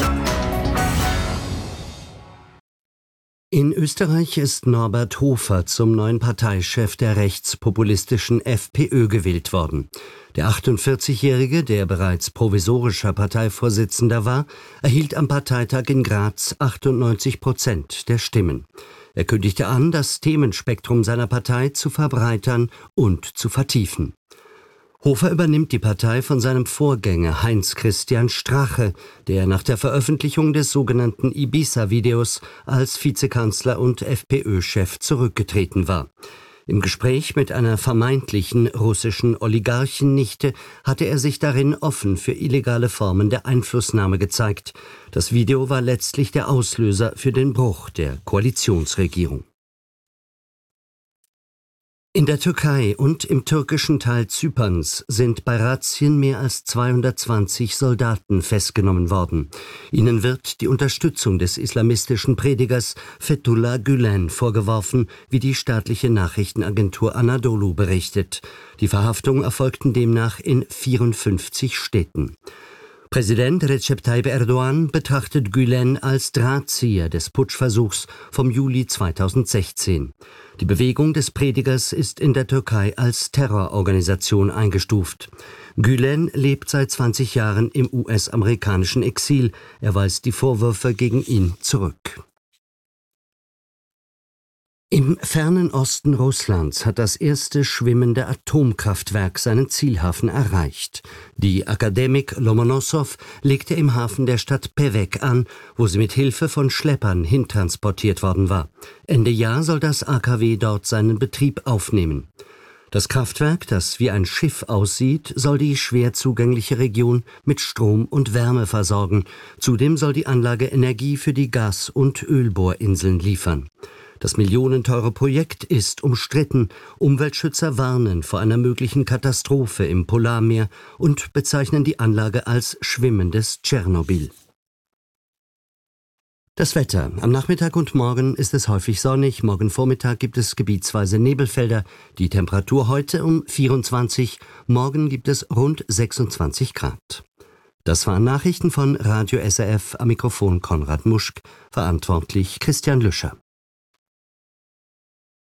In Österreich ist Norbert Hofer zum neuen Parteichef der rechtspopulistischen FPÖ gewählt worden. Der 48-Jährige, der bereits provisorischer Parteivorsitzender war, erhielt am Parteitag in Graz 98% der Stimmen. Er kündigte an, das Themenspektrum seiner Partei zu verbreitern und zu vertiefen. Hofer übernimmt die Partei von seinem Vorgänger Heinz-Christian Strache, der nach der Veröffentlichung des sogenannten Ibiza-Videos als Vizekanzler und FPÖ-Chef zurückgetreten war. Im Gespräch mit einer vermeintlichen russischen Oligarchennichte hatte er sich darin offen für illegale Formen der Einflussnahme gezeigt. Das Video war letztlich der Auslöser für den Bruch der Koalitionsregierung. In der Türkei und im türkischen Teil Zyperns sind bei Razzien mehr als 220 Soldaten festgenommen worden. Ihnen wird die Unterstützung des islamistischen Predigers Fethullah Gülen vorgeworfen, wie die staatliche Nachrichtenagentur Anadolu berichtet. Die Verhaftungen erfolgten demnach in 54 Städten. Präsident Recep Tayyip Erdogan betrachtet Gülen als Drahtzieher des Putschversuchs vom Juli 2016. Die Bewegung des Predigers ist in der Türkei als Terrororganisation eingestuft. Gülen lebt seit 20 Jahren im US-amerikanischen Exil. Er weist die Vorwürfe gegen ihn zurück. Im fernen Osten Russlands hat das erste schwimmende Atomkraftwerk seinen Zielhafen erreicht. Die Akademik Lomonossow legte im Hafen der Stadt Pevek an, wo sie mit Hilfe von Schleppern hintransportiert worden war. Ende Jahr soll das AKW dort seinen Betrieb aufnehmen. Das Kraftwerk, das wie ein Schiff aussieht, soll die schwer zugängliche Region mit Strom und Wärme versorgen. Zudem soll die Anlage Energie für die Gas- und Ölbohrinseln liefern. Das millionenteure Projekt ist umstritten. Umweltschützer warnen vor einer möglichen Katastrophe im Polarmeer und bezeichnen die Anlage als schwimmendes Tschernobyl. Das Wetter. Am Nachmittag und morgen ist es häufig sonnig. Morgen Vormittag gibt es gebietsweise Nebelfelder. Die Temperatur heute um 24, morgen gibt es rund 26 Grad. Das waren Nachrichten von Radio SRF, am Mikrofon Konrad Muschk, verantwortlich Christian Lüscher.